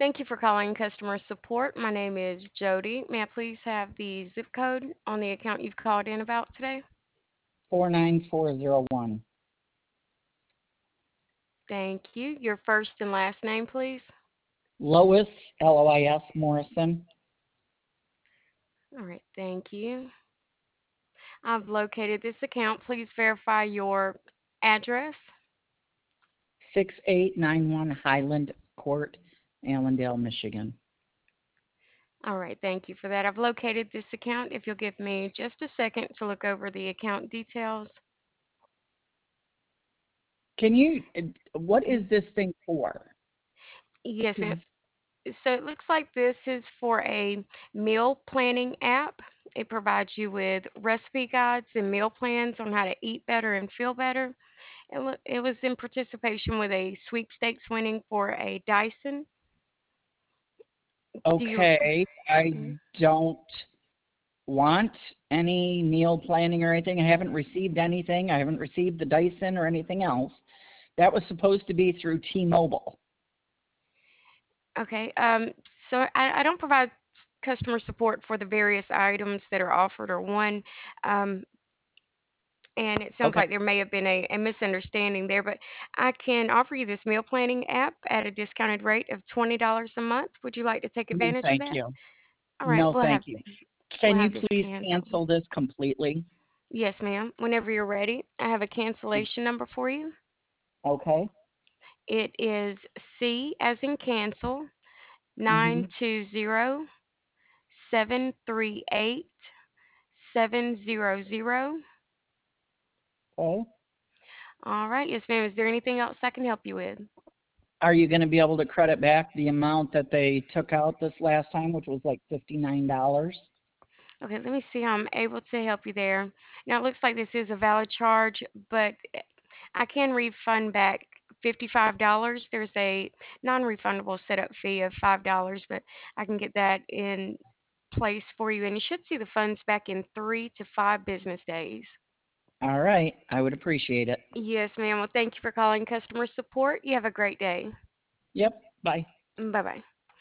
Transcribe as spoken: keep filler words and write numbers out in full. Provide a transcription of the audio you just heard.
Thank you for calling customer support. My name is Jody. May I please have the zip code on the account you've called in about today? four nine four zero one. Thank you. Your first and last name, please. Lois, L O I S, Morrison, All right, thank you. I've located this account. Please verify your address. six eight nine one Highland Court, Allendale, Michigan. All right, thank you for that. I've located this account. If you'll give me just a second to look over the account details. Can you, what is Mhm. this thing for? Yes, ma'am. 'Cause- So it looks like this is for a meal planning app. It provides you with recipe guides and meal plans on how to eat better and feel better. It, wa- it was in participation with a sweepstakes winning for a Dyson. Do you? Okay, I Mhm. don't want any meal planning or anything. I haven't received anything. I haven't received the Dyson or anything else. That was supposed to be through T-Mobile. Okay. Um, so I, I don't provide customer support for the various items that are offered or won. Um, and it sounds Okay. like there may have been a, a misunderstanding there, but I can offer you this meal planning app at a discounted rate of twenty dollars a month. Would you like to take No, advantage of thank that? you. All right, No, we'll have thank you. we'll Can you have this please canceled. cancel this completely? Yes, ma'am. Whenever you're ready, I have a cancellation number for you. Okay. It is C as in cancel Mm-hmm. nine two zero seven three eight seven zero zero. Okay. All right, yes, ma'am. Is there anything else I can help you with? Are you going to be able to credit back the amount that they took out this last time, which was like fifty-nine dollars? Okay, let me see how I'm able to help you there. Now, it looks like this is a valid charge, but I can refund back fifty-five dollars. There's a non-refundable setup fee of five dollars, but I can get that in place for you, and you should see the funds back in three to five business days. All right. I would appreciate it. Yes, ma'am. Well, thank you for calling customer support. You have a great day. Yep. Bye. Bye bye.